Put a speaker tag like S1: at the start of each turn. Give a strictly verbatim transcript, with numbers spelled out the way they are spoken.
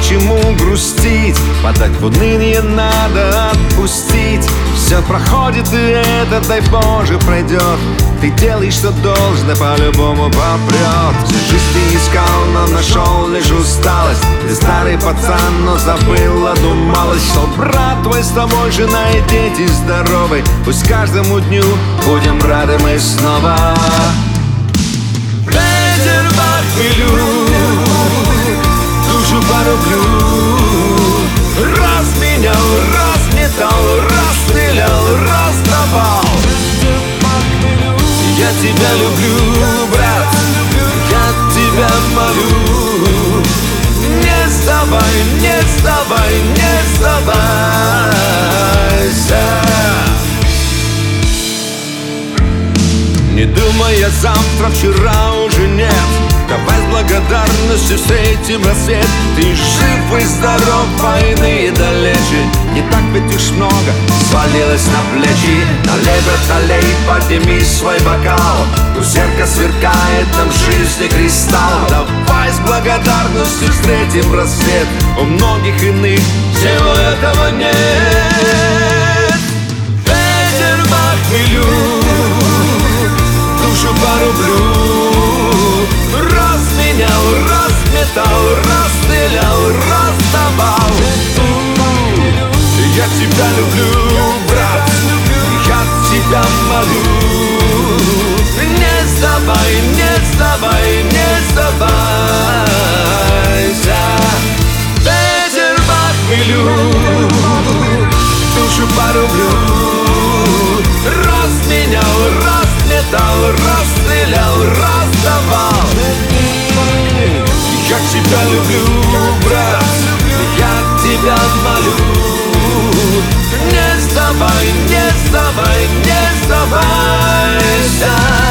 S1: чему грустить, подать в уныние надо отпустить. Все проходит, и это, дай Боже, пройдет. Ты делай, что должно, по-любому попрет. Всю жизнь ты искал, но нашел лишь усталость. Ты старый пацан, но забыл одну малость, что брат твой с тобой, жена и дети здоровы. Пусть каждому дню будем рады мы снова. Ветер в хмелю, душу порублю. Разменял, разметал, расстрелял, раздавал. Я тебя люблю, брат, я тебя молю. Не сдавай, не сдавай, не сдавайся. Не думай о завтра, вчера уже нет. Давай с благодарностью встретим рассвет. Ты жив и здоров, войны далече. Не так ведь уж много свалилось на плечи. Налей, брат, налей, подними свой бокал. У зеркала сверкает нам жизни кристалл. Давай с благодарностью встретим рассвет. У многих иных всего этого нет. Ветер в хмелю, душу порублю. Разменял, разметал, расстрелял, раздавал. Я тебя люблю, брат, я тебя молю. Не сдавай, не сдавай, не сдавайся. Ветер в хмелю, душу порублю. Разменял, разметал, расстрелял, раздавал. Я тебя люблю, брат, я тебя молю. Не сдавай, не сдавай, не сдавайся.